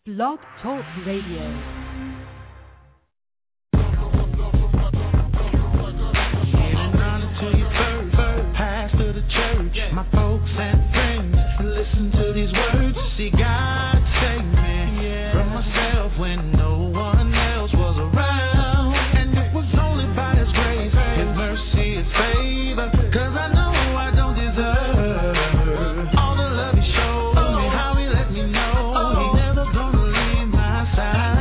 Blog Talk Radio. My folks and friends listen to these words. See, God save me from myself when no one else was around. And it was only by His grace, His mercy, His favor. 'Cause I know I don't deserve all the love He showed me, how He let me know He never gonna leave my side.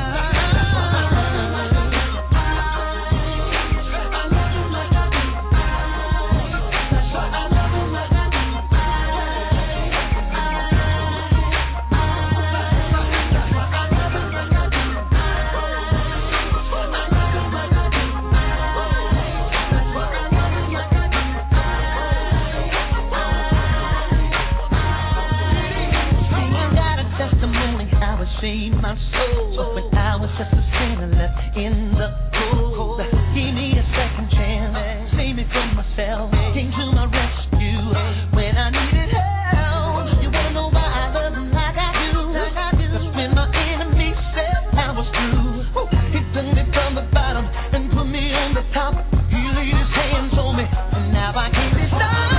Saved my soul when I was just a sinner left in the cold. Gave me a second chance, saved me from myself, came to my rescue when I needed help. You wanna know why I love Him like I do? 'Cause when my enemy said I was through, He took me from the bottom and put me on the top. He laid His hands on me, and now I can't be stopped.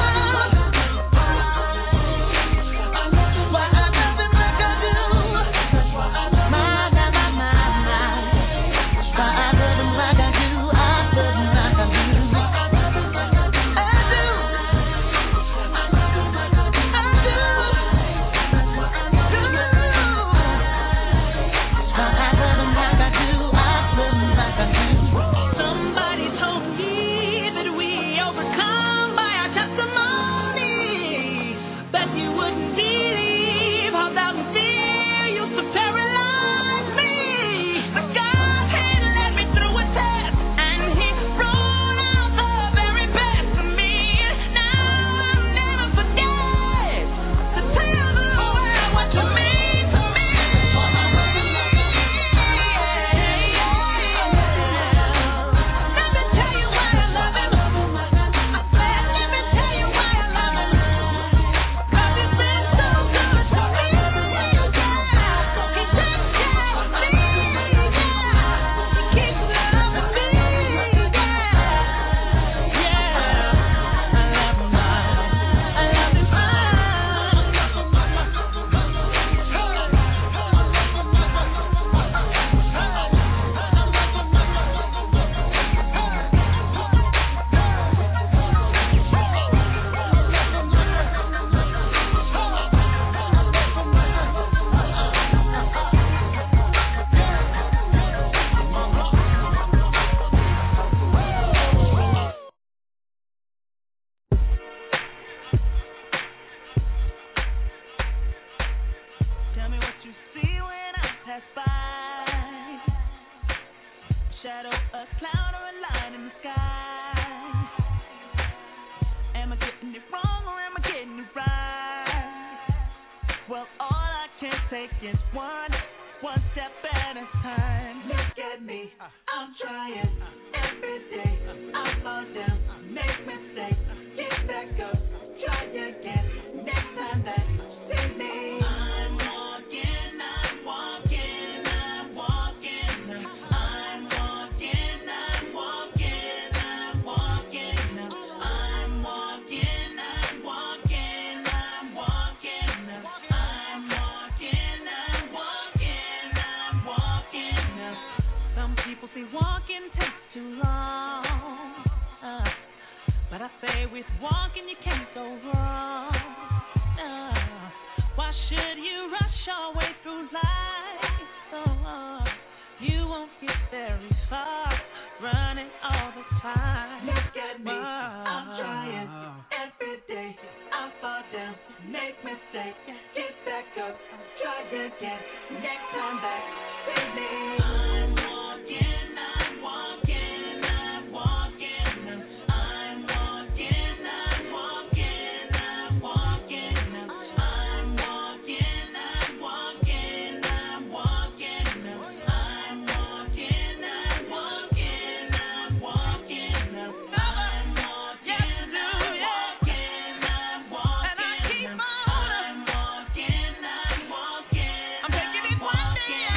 I'm taking it one day.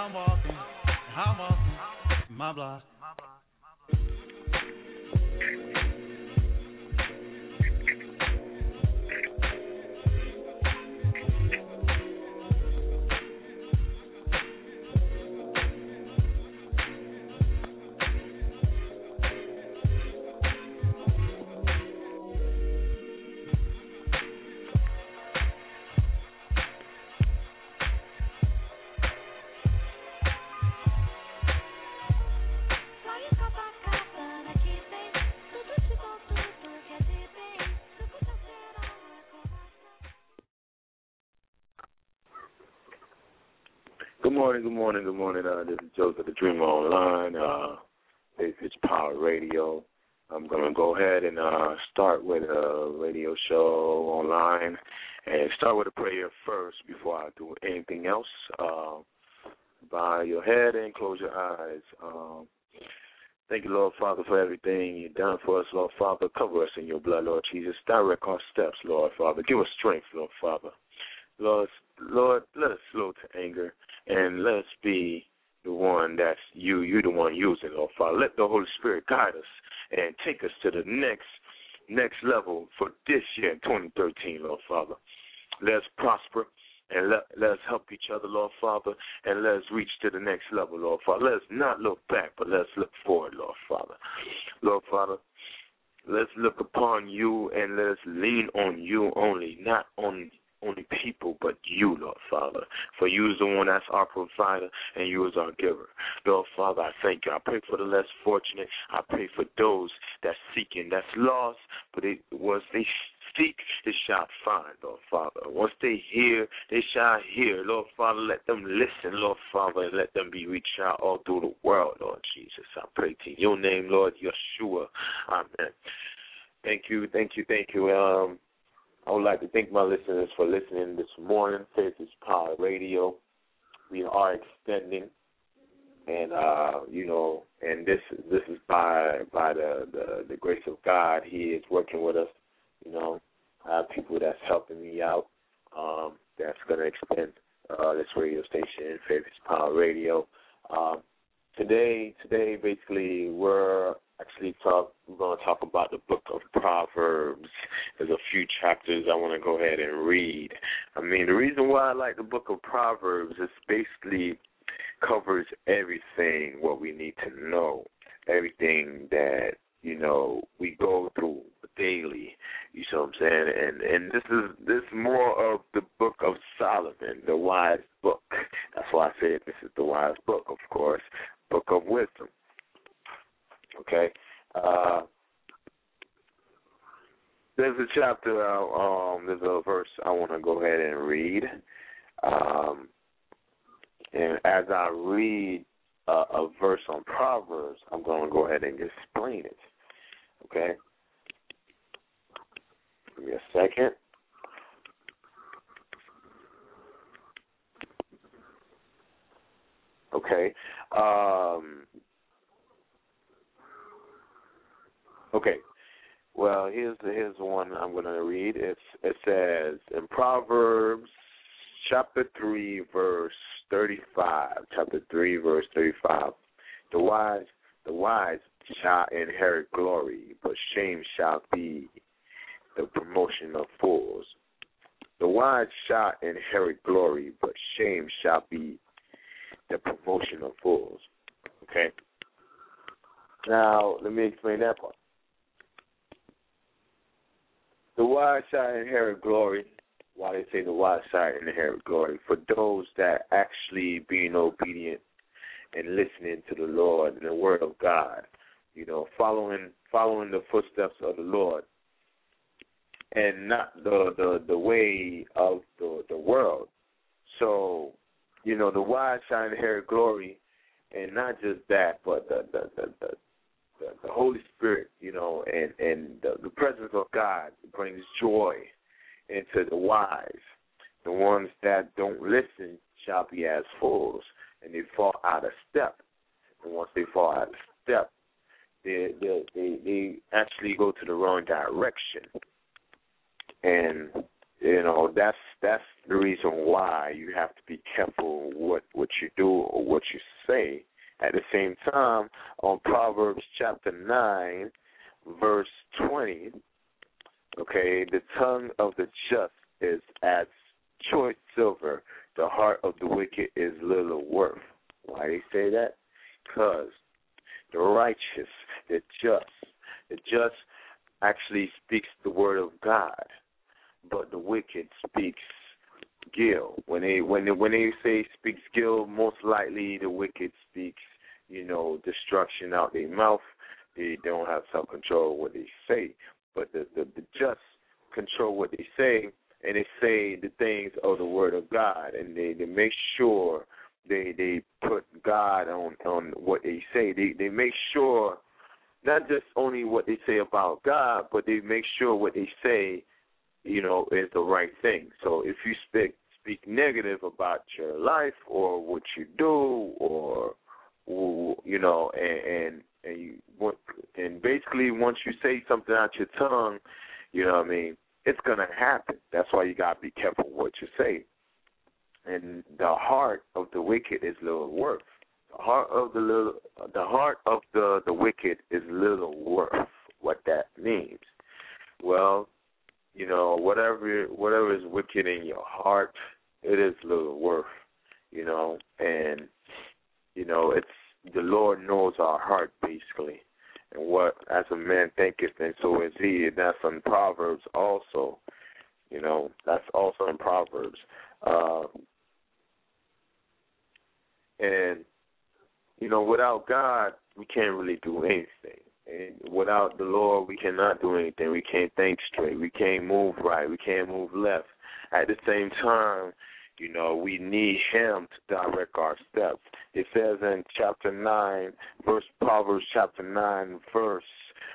I'm walking my block. Good morning. This is Joseph the Dreamer Online, Faith Power Radio. I'm going to go ahead and start with a radio show online and start with a prayer first before I do anything else. Bow your head and close your eyes. Thank you, Lord Father, for everything you've done for us, Lord Father. Cover us in your blood, Lord Jesus. Direct our steps, Lord Father. Give us strength, Lord Father. Lord, let us slow to anger, and let us be the one that's you're the one using, Lord Father. Let the Holy Spirit guide us and take us to the next level for this year, 2013, Lord Father. Let us prosper and let us help each other, Lord Father, and let us reach to the next level, Lord Father. Let us not look back, but let us look forward, Lord Father. Lord Father, let's look upon you and let us lean on you only, not on only people, but you, Lord Father. For you is the one that's our provider, and you is our giver. Lord Father, I thank you. I pray for the less fortunate. I pray for those that's seeking, that's lost, but once they seek, they shall find, Lord Father. Once they hear, they shall hear. Lord Father, let them listen, Lord Father, and let them be reached out all through the world, Lord Jesus. I pray to your name, Lord Yeshua. Amen. Thank you. I would like to thank my listeners for listening this morning. Faith is Power Radio. We are extending, and and this is by the grace of God. He is working with us. I have people that's helping me out. That's going to extend this radio station, Faith is Power Radio. Today, basically, we're going to talk about the book of Proverbs. There's a few chapters I want to go ahead and read. The reason why I like the book of Proverbs is basically covers everything what we need to know, everything that, we go through daily. You see what I'm saying? And this is more of the book of Solomon, the wise book. That's why I said this is the wise book, of course, book of wisdom. Okay, there's a chapter, there's a verse I want to go ahead and read. And as I read a verse on Proverbs, I'm going to go ahead and explain it. Okay? Give me a second. Okay. Okay, well, here's the one I'm going to read. It says in Proverbs chapter 3, verse 35. Chapter 3, verse 35. The wise shall inherit glory, but shame shall be the promotion of fools. The wise shall inherit glory, but shame shall be the promotion of fools. Okay? Now, let me explain that part. The wise shall inherit glory. Why they say the wise shall inherit glory? For those that actually being obedient and listening to the Lord and the word of God, following the footsteps of the Lord, and not the way of the world. So, the wise shall inherit glory, and not just that, but the Holy Spirit, and the presence of God brings joy into the wise. The ones that don't listen shall be as fools, and they fall out of step. And once they fall out of step, they actually go to the wrong direction. And that's the reason why you have to be careful what you do or what you say. At the same time, on Proverbs chapter 9, verse 20, okay, the tongue of the just is as choice silver. The heart of the wicked is little worth. Why they say that? Because the righteous, the just actually speaks the word of God, but the wicked speaks guilt. When they say speaks guilt, most likely the wicked speaks, destruction out their mouth. They don't have self-control of what they say, but the just control what they say, and they say the things of the word of God, and they make sure they put God on what they say. They make sure not just only what they say about God, but they make sure what they say, is the right thing. So if you speak negative about your life or what you do, or and basically once you say something out your tongue, it's gonna happen. That's why you gotta be careful what you say. And the heart of the wicked is little worth. The heart of the wicked is little worth. What that means? Well, whatever is wicked in your heart, it is little worth. And it's the Lord knows our heart basically, and what as a man thinketh, and so is he. And that's in Proverbs also. That's also in Proverbs. And without God, we can't really do anything. And without the Lord, we cannot do anything. We can't think straight. We can't move right. We can't move left. At the same time, we need Him to direct our steps. It says in Proverbs chapter 9, verse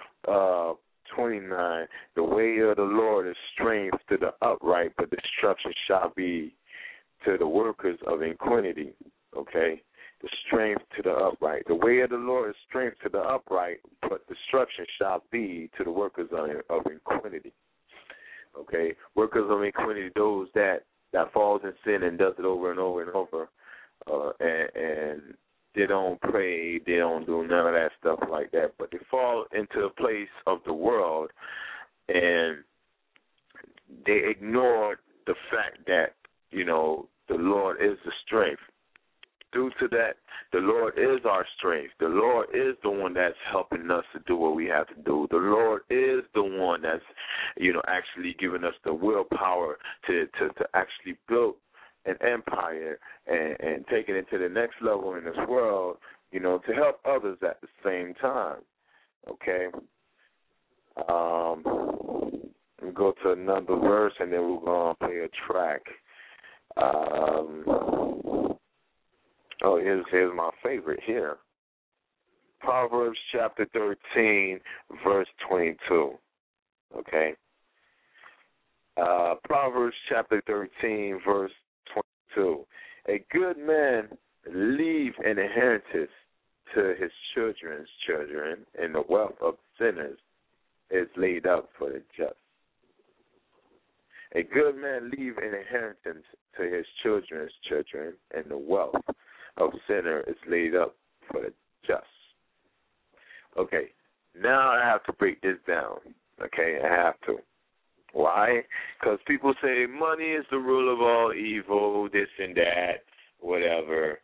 29, the way of the Lord is strength to the upright, but destruction shall be to the workers of iniquity. Okay? The strength to the upright. The way of the Lord is strength to the upright, but destruction shall be to the workers of iniquity. Okay? Workers of iniquity, those that falls in sin and does it over and over and over, and they don't pray, they don't do none of that stuff like that, but they fall into a place of the world, and they ignore the fact that, the Lord is the strength. Due to that, the Lord is our strength. The Lord is the one that's helping us to do what we have to do. The Lord is the one that's, actually giving us the willpower to actually build an empire and taking it to the next level in this world, to help others at the same time. Okay? We'll go to another verse, and then we're going to play a track. Here's my favorite here. Proverbs chapter 13, verse 22. Okay? Proverbs chapter 13, verse 22. A good man leave an inheritance to his children's children, and the wealth of sinners is laid up for the just. A good man leave an inheritance to his children's children, and the wealth of sinner is laid up for the just. Okay, now I have to break this down. Okay, I have to. Why? Because people say money is the rule of all evil, this and that, whatever,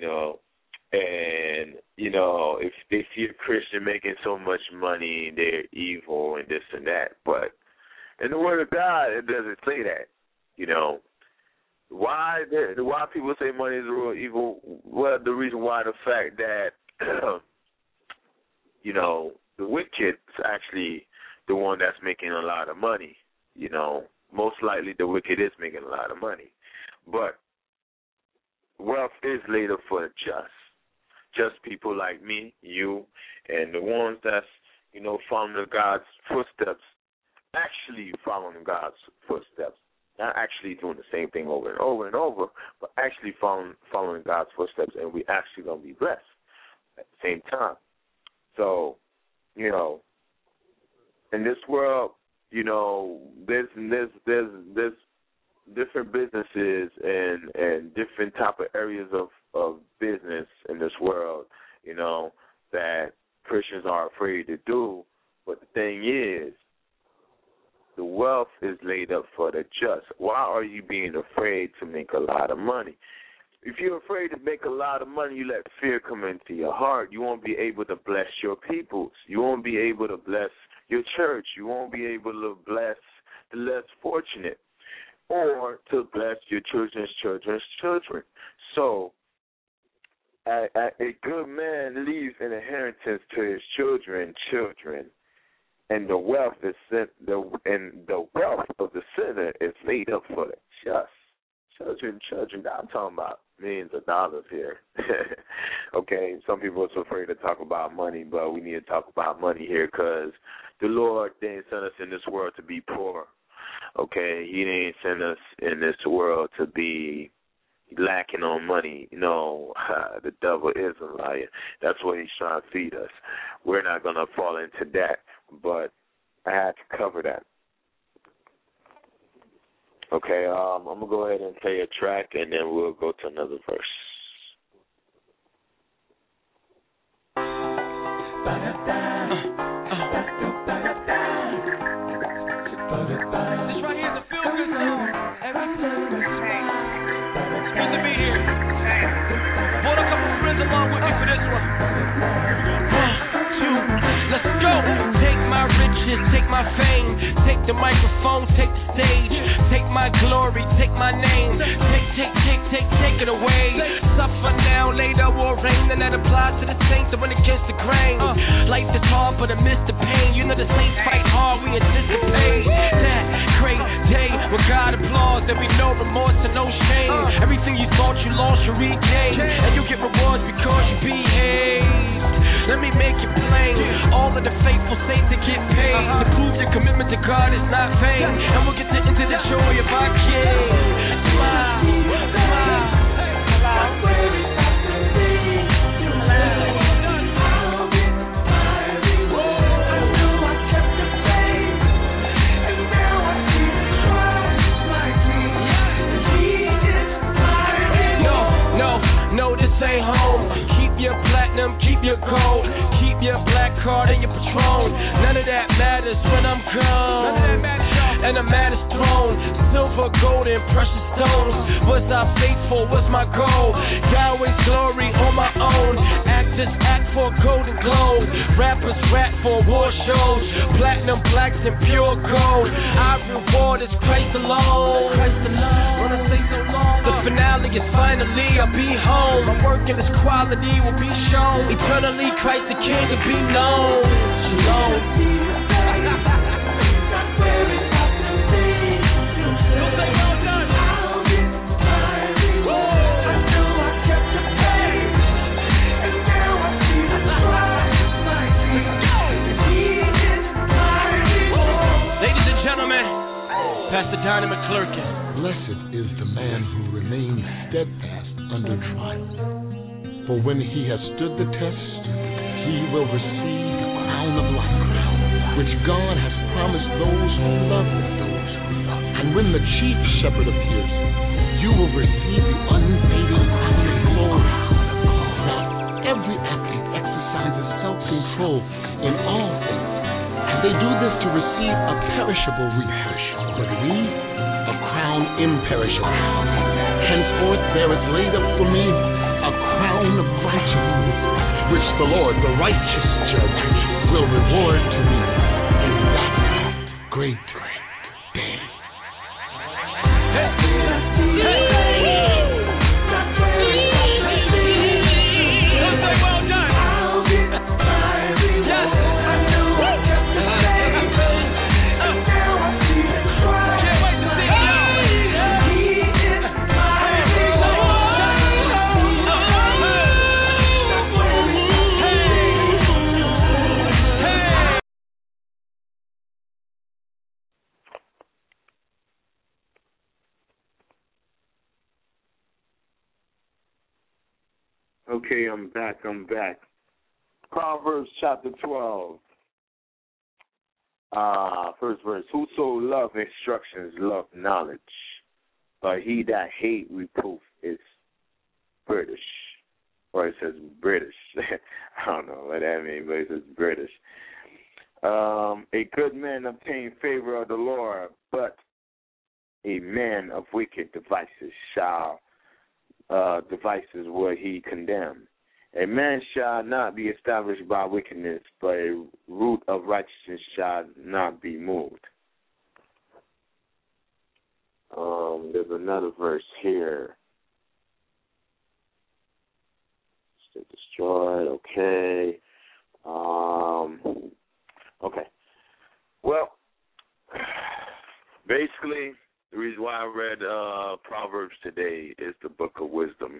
and, if they see a Christian making so much money, they're evil and this and that. But in the Word of God, it doesn't say that, Why people say money is the rule of evil? Well, the reason why, the fact that, the wicked is actually the one that's making a lot of money. Most likely the wicked is making a lot of money. But wealth is laid up for the just. Just people like me, you, and the ones that's, following God's footsteps, actually following God's footsteps. Not actually doing the same thing over and over and over, but actually following God's footsteps, and we actually going to be blessed at the same time. So, in this world, there's different businesses and different type of areas of business in this world, you know, that Christians are afraid to do. But the thing is, the wealth is laid up for the just. Why are you being afraid to make a lot of money? If you're afraid to make a lot of money, you let fear come into your heart. You won't be able to bless your peoples. You won't be able to bless your church. You won't be able to bless the less fortunate or to bless your children's children. So a good man leaves an inheritance to his children, and the wealth is the wealth of the sinner is laid up for the just. Children. I'm talking about millions of dollars here. Okay, some people are so afraid to talk about money, but we need to talk about money here because the Lord didn't send us in this world to be poor. Okay, He didn't send us in this world to be lacking on money. No, the devil is a liar. That's what he's trying to feed us. We're not going to fall into that, but I had to cover that. Okay, I'm going to go ahead and play a track, and then we'll go to another verse. This right here is a feel-good song. It's good to be here. Brought a couple friends along with me for this one. 1, 2, let's go. Take my riches, take my fame, take the microphone, take the stage, take my glory, take my name, take it away. Suffer now, later will reign, and that applies to the saints that went against the grain. Life is hard, but amidst the pain, you know the saints fight hard, we anticipate that great day when God applauds. There be no remorse and no shame. Everything you thought you lost, you regain, and you get rewards because you behave. Let me make it plain. All of the faithful saints that get paid to prove your commitment to God is not vain. And we'll get into the joy of our King. Smile, smile, No, this ain't home. Keep your platinum, keep your gold, keep your black card and your Patron. None of that matters when I'm gone. And the man is thrown. Silver, gold, and precious stones. Was I faithful? Was my goal? Yahweh's glory on my own. Actors act for golden globe. Rappers rap for war shows. Platinum plaques and pure gold. Our reward is Christ alone. When I say so long, the finale is finally I'll be home. My work and its quality will be shown. Eternally Christ the King to be known. Shalom. Pastor Donnie McClurkin. Blessed is the man who remains steadfast under trial. For when he has stood the test, he will receive the crown of life, which God has promised those who love him. And when the chief shepherd appears, you will receive the unfading crown of glory. Now, every athlete exercises self-control in all things, and they do this to receive a perishable wreath. But we, a crown imperishable. Henceforth there is laid up for me a crown of righteousness, which the Lord, the righteous judge, will reward to me in that great day. Okay, I'm back. Proverbs chapter 12. First verse. Whoso love instructions, love knowledge. but he that hate reproof is British. Or it says British. I don't know what that means, but it says British. A good man obtain favor of the Lord, but a man of wicked devices will he condemn. A man shall not be established by wickedness, but a root of righteousness shall not be moved. There's another verse here. Stay destroyed. Okay. Okay. Well, basically, the reason why I read Proverbs today is the Book of Wisdom.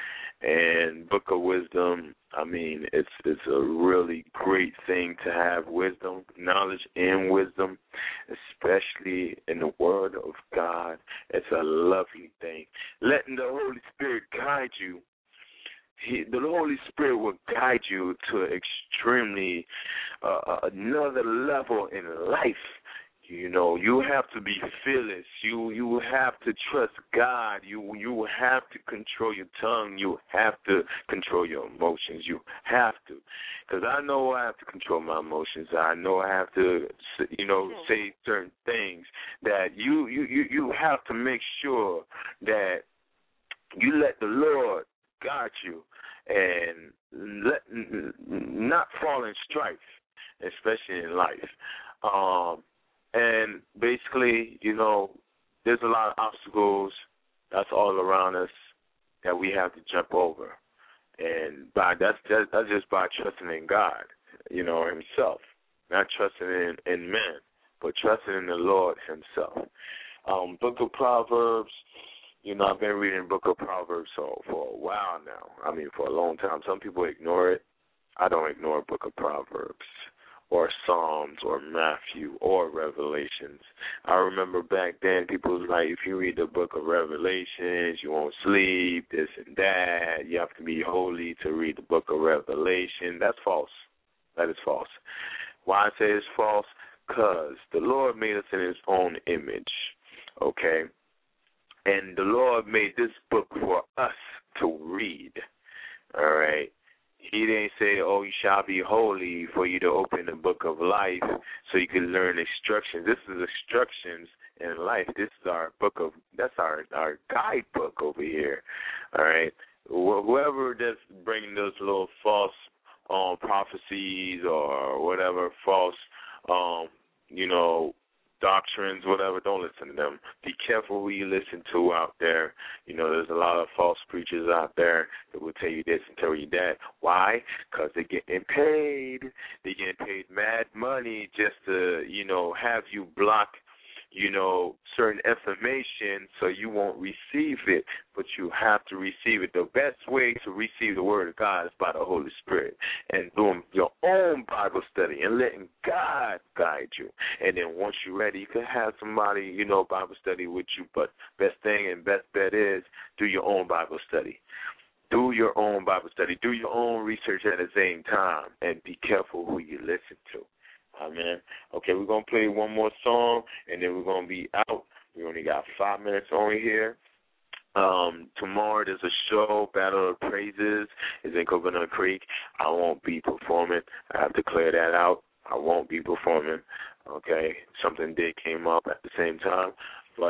And Book of Wisdom, I mean, it's a really great thing to have wisdom, knowledge and wisdom, especially in the Word of God. It's a lovely thing. Letting the Holy Spirit guide you. The Holy Spirit will guide you to extremely another level in life. You know, you have to be fearless. You have to trust God. You have to control your tongue. You have to control your emotions. You have to. Because I know I have to control my emotions. I know I have to, say certain things that you have to make sure that you let the Lord guide you and not fall in strife, especially in life. And basically, there's a lot of obstacles that's all around us that we have to jump over. And that's just by trusting in God, himself. Not trusting in men, but trusting in the Lord himself. Book of Proverbs, I've been reading Book of Proverbs for a while now. I mean, for a long time. Some people ignore it. I don't ignore Book of Proverbs or Psalms or Matthew or Revelations. I remember back then people was like, if you read the book of Revelations, you won't sleep, this and that. You have to be holy to read the book of Revelation. That's false. That is false. Why I say it's false? Because the Lord made us in his own image, okay? And the Lord made this book for us to read, all right? He didn't say, oh, you shall be holy for you to open the book of life so you can learn instructions. This is instructions in life. This is our book of, that's our guidebook over here, all right? Whoever that's bringing those little false prophecies or whatever, false, doctrines, whatever, don't listen to them. Be careful who you listen to out there. There's a lot of false preachers out there that will tell you this and tell you that. Why? Because they're getting paid. They're getting paid mad money just to, have you block, certain information so you won't receive it, but you have to receive it. The best way to receive the Word of God is by the Holy Spirit and doing your own Bible study and letting God guide you. And then once you're ready, you can have somebody, Bible study with you, but best thing and best bet is do your own Bible study. Do your own Bible study. Do your own research at the same time, and be careful who you listen to. Amen. Okay, we're going to play one more song, and then we're going to be out. We only got 5 minutes on here. Tomorrow there's a show, Battle of Praises, is in Coconut Creek. I won't be performing. I have to clear that out. I won't be performing. Okay, something did came up at the same time. But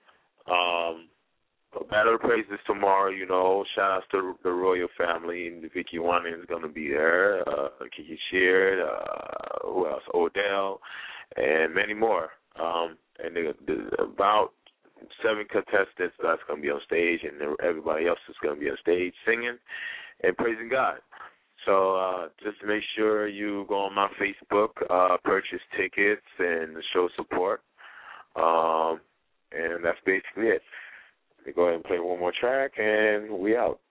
Battle of Praises tomorrow, shout outs to the Royal family. Vicky Waning is going to be there. Kiki Sheard, who else? Odell, and many more. And about 7 contestants that's going to be on stage, and everybody else is going to be on stage singing and praising God. So just make sure you go on my Facebook, purchase tickets, and show support. And that's basically it. Let me go ahead and play one more track, and we out.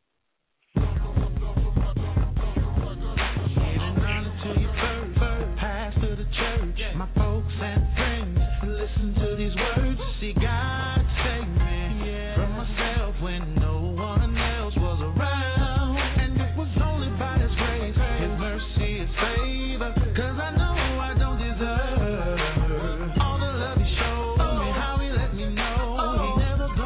My folks and friends, listen to these words. See God save me from myself when no one else was around. And it was only by His grace, His mercy, His favor. 'Cause I know I don't deserve all the love He showed me, how He let me know He never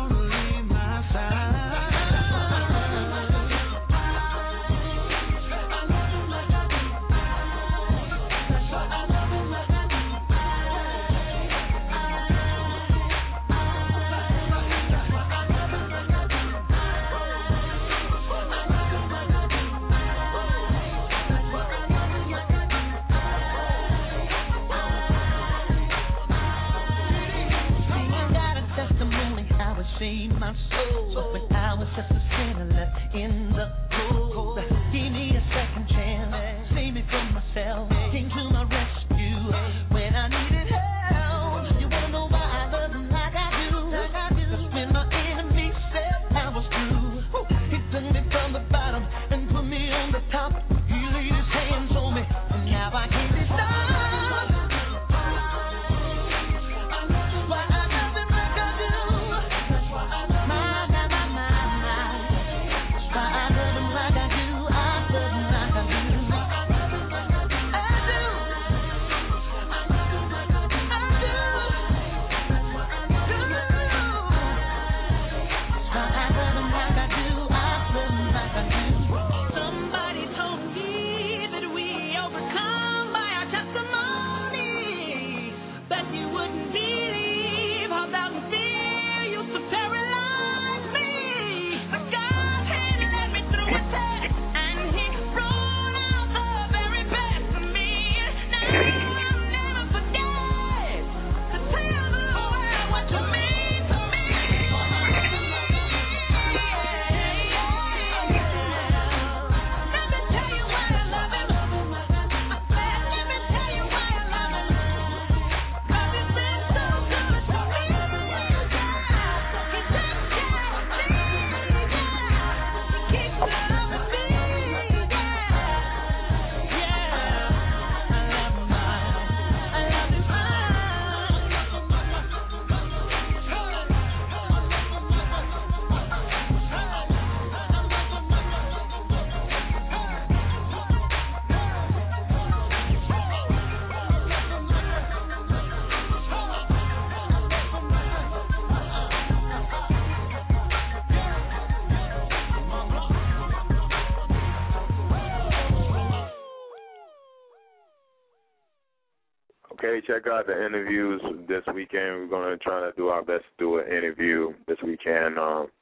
Okay, check out the interviews this weekend. We're going to try to do our best to do an interview this weekend,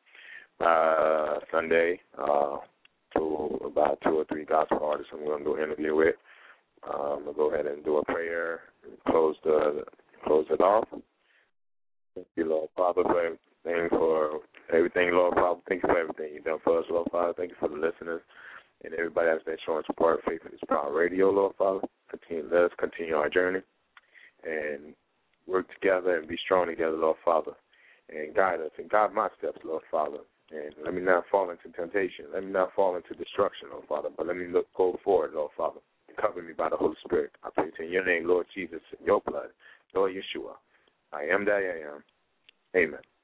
Sunday, to about 2 or 3 gospel artists I'm going to do an interview with. We'll go ahead and do a prayer and close it off. Thank you, Lord Father, for everything, Lord Father. Thank you for everything you've done for us, Lord Father. Thank you for the listeners and everybody that's been showing support, Faith in His Power Radio, Lord Father. Let us continue our journey and work together and be strong together, Lord Father, and guide us and guide my steps, Lord Father. And let me not fall into temptation. Let me not fall into destruction, Lord Father, but let me go forward, Lord Father. Cover me by the Holy Spirit. I pray in your name, Lord Jesus, in your blood, Lord Yeshua. I am that I am. Amen.